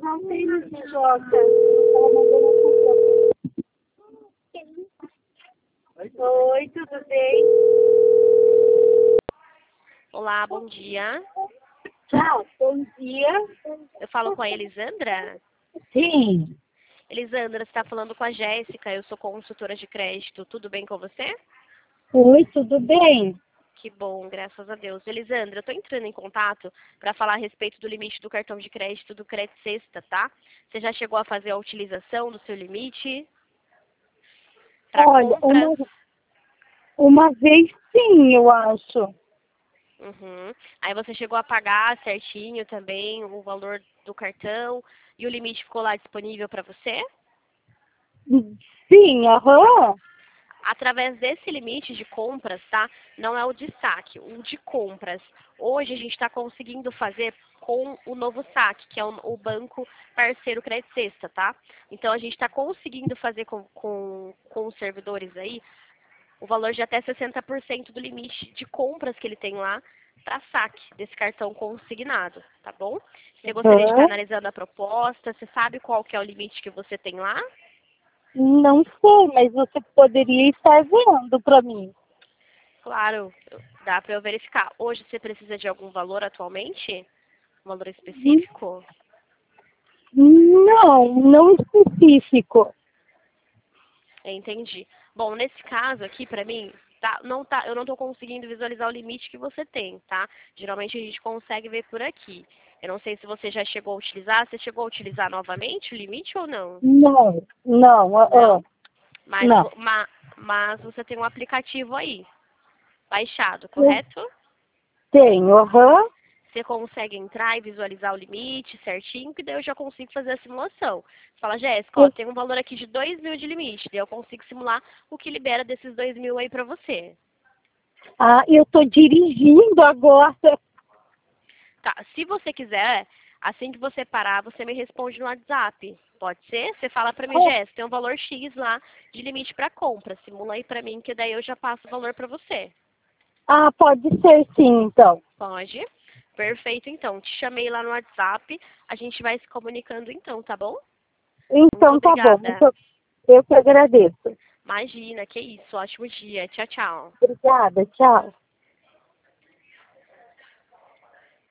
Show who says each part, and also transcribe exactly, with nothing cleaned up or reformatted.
Speaker 1: Não tem no C J. Ela mandou no Oi, tudo bem?
Speaker 2: Olá, bom dia.
Speaker 1: Tchau, bom dia.
Speaker 2: Eu falo com a Elisandra.
Speaker 1: Sim.
Speaker 2: Elisandra, você está falando com a Jéssica, eu sou consultora de crédito. Tudo bem com você?
Speaker 1: Oi, tudo bem?
Speaker 2: Que bom, graças a Deus. Elisandra, eu estou entrando em contato para falar a respeito do limite do cartão de crédito do Crédito Sexta, tá? Você já chegou a fazer a utilização do seu limite? Para
Speaker 1: Olha,
Speaker 2: compras?
Speaker 1: uma, uma vez sim, eu acho.
Speaker 2: Uhum. Aí você chegou a pagar certinho também o valor do cartão e o limite ficou lá disponível para você?
Speaker 1: Sim, aham.
Speaker 2: Através desse limite de compras, tá? Não é o de saque, o de compras. Hoje a gente está conseguindo fazer com o novo saque, que é o, o banco parceiro Crédito Sexta, tá? Então a gente está conseguindo fazer com, com, com os servidores aí o valor de até sessenta por cento do limite de compras que ele tem lá para saque desse cartão consignado, tá bom? Você gostaria de estar
Speaker 1: Aham.
Speaker 2: analisando a proposta? Você sabe qual que é o limite que você tem lá?
Speaker 1: Não sei, mas você poderia estar vendo para mim.
Speaker 2: Claro, dá para eu verificar. Hoje você precisa de algum valor atualmente? Um valor específico?
Speaker 1: Não, não específico.
Speaker 2: Entendi. Bom, nesse caso aqui, para mim, tá, não tá, eu não estou conseguindo visualizar o limite que você tem, tá? Geralmente a gente consegue ver por aqui. Eu não sei se você já chegou a utilizar. Você chegou a utilizar novamente o limite ou não?
Speaker 1: Não, não, ah, ah,
Speaker 2: Não? Mas,
Speaker 1: não.
Speaker 2: vo- ma- mas você tem um aplicativo aí, baixado, correto?
Speaker 1: Tenho, aham.
Speaker 2: Você consegue entrar e visualizar o limite certinho, que daí eu já consigo fazer a simulação. Você fala, Jéssica, ó,
Speaker 1: Eu-
Speaker 2: tem um valor aqui de dois mil de limite, daí eu consigo simular o que libera desses dois mil aí pra você.
Speaker 1: Ah, eu estou dirigindo agora.
Speaker 2: Tá, se você quiser, assim que você parar, você me responde no WhatsApp. Pode ser? Você fala pra mim,
Speaker 1: Oh,
Speaker 2: Jéssica, tem um valor X lá de limite pra compra. Simula aí pra mim, que daí eu já passo o valor pra você.
Speaker 1: ah, pode ser sim, então.
Speaker 2: Pode? Perfeito, então. Te chamei lá no WhatsApp. A gente vai se comunicando então, tá bom? Muito
Speaker 1: Então tá bom,
Speaker 2: obrigada.
Speaker 1: muito, eu que agradeço.
Speaker 2: Imagina, que isso. Ótimo dia. Tchau, tchau.
Speaker 1: Obrigada, tchau.